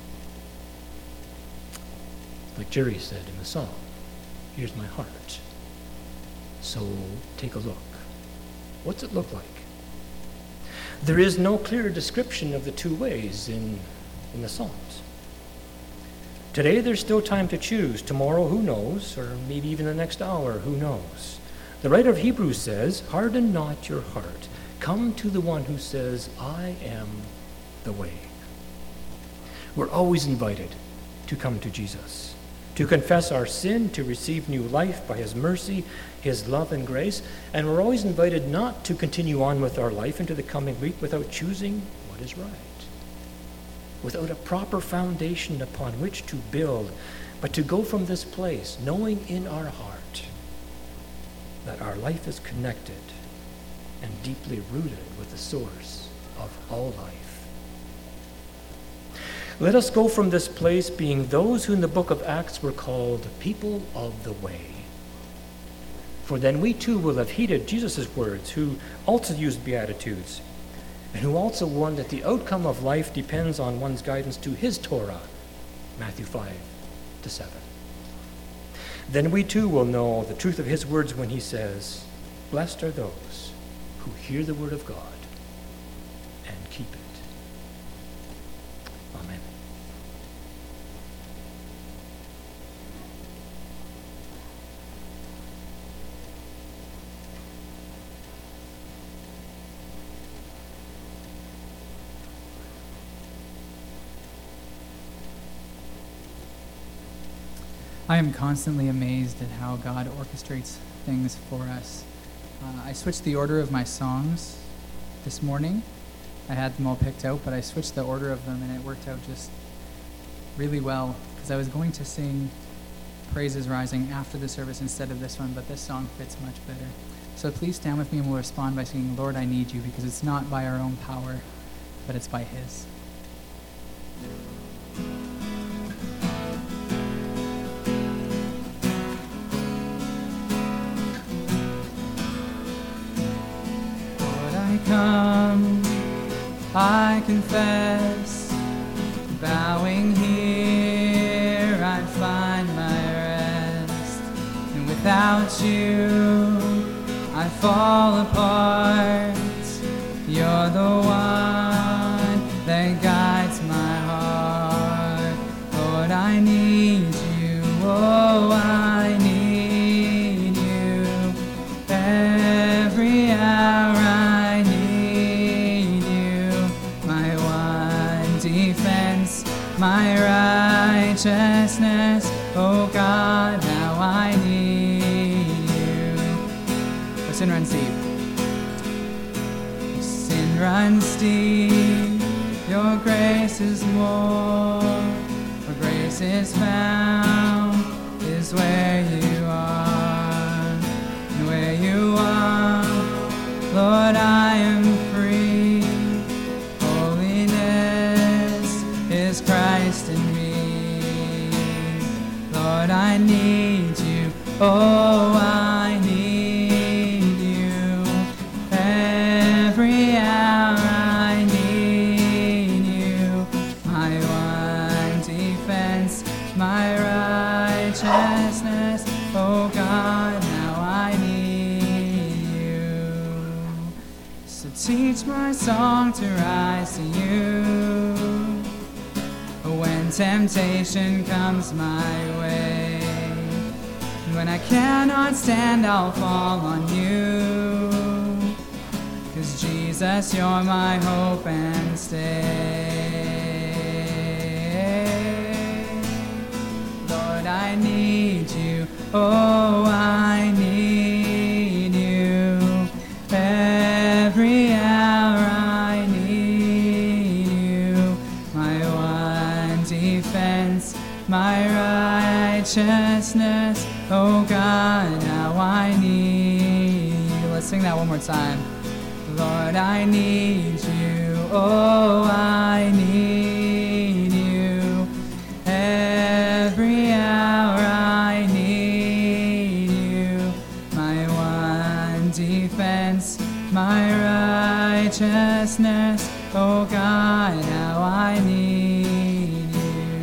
Like Jerry said in the song, here's my heart. So take a look. What's it look like? There is no clear description of the two ways in the Psalms. Today there's still time to choose. Tomorrow, who knows? Or maybe even the next hour, who knows? The writer of Hebrews says, harden not your heart. Come to the one who says, I am the way. We're always invited to come to Jesus, to confess our sin, to receive new life by his mercy, his love and grace, and we're always invited not to continue on with our life into the coming week without choosing what is right, without a proper foundation upon which to build, but to go from this place knowing in our heart that our life is connected and deeply rooted with the source of all life. Let us go from this place being those who in the book of Acts were called people of the way. For then we too will have heeded Jesus' words, who also used Beatitudes, and who also warned that the outcome of life depends on one's guidance to his Torah, Matthew 5-7. Then we too will know the truth of his words when he says, blessed are those who hear the word of God and keep it. Amen. I am constantly amazed at how God orchestrates things for us. I switched the order of my songs this morning. I had them all picked out, but I switched the order of them, and it worked out just really well, because I was going to sing Praises Rising after the service instead of this one, but this song fits much better. So please stand with me, and we'll respond by singing, Lord, I Need You, because it's not by our own power, but it's by his. Come, I confess, bowing here I find my rest. without you, I fall apart. You're the one that guides my heart. Lord, I need you. Oh, I need you. Every hour I need you. My one defense, my righteousness. Oh God, how I need you. Sin runs deep. Sin runs deep. Your grace is more. Where grace is found is where you are. And where you are, Lord, I am free. Holiness is Christ in me. Lord, I need you. Oh, I need you. Every hour I need you. My one defense, my righteousness. Oh God, now I need you. So teach my song to rise to you. When temptation comes my way, when I cannot stand, I'll fall on you. 'Cause Jesus, you're my hope and stay. Lord, I need you. Oh, I need you. Every hour I need you. My one defense, my righteousness. Oh God, how I need you. Let's sing that one more time. Lord, I need you. Oh, I need you. Every hour I need you. My one defense, my righteousness. Oh God, how I need you.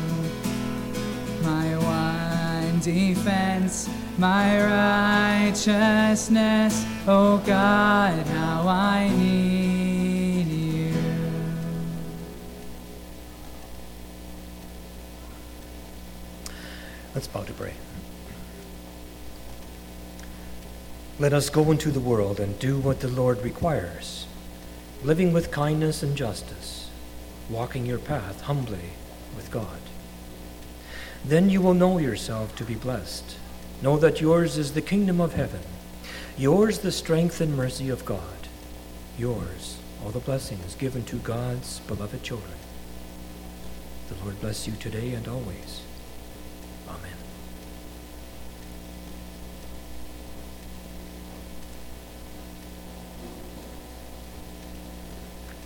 My one defense, my righteousness. Oh God, how I need you. Let's bow to pray. Let us go into the world and do what the Lord requires, living with kindness and justice, walking your path humbly with God. Then you will know yourself to be blessed. Know that yours is the kingdom of heaven, yours the strength and mercy of God, yours all the blessings given to God's beloved children. The Lord bless you today and always. Amen.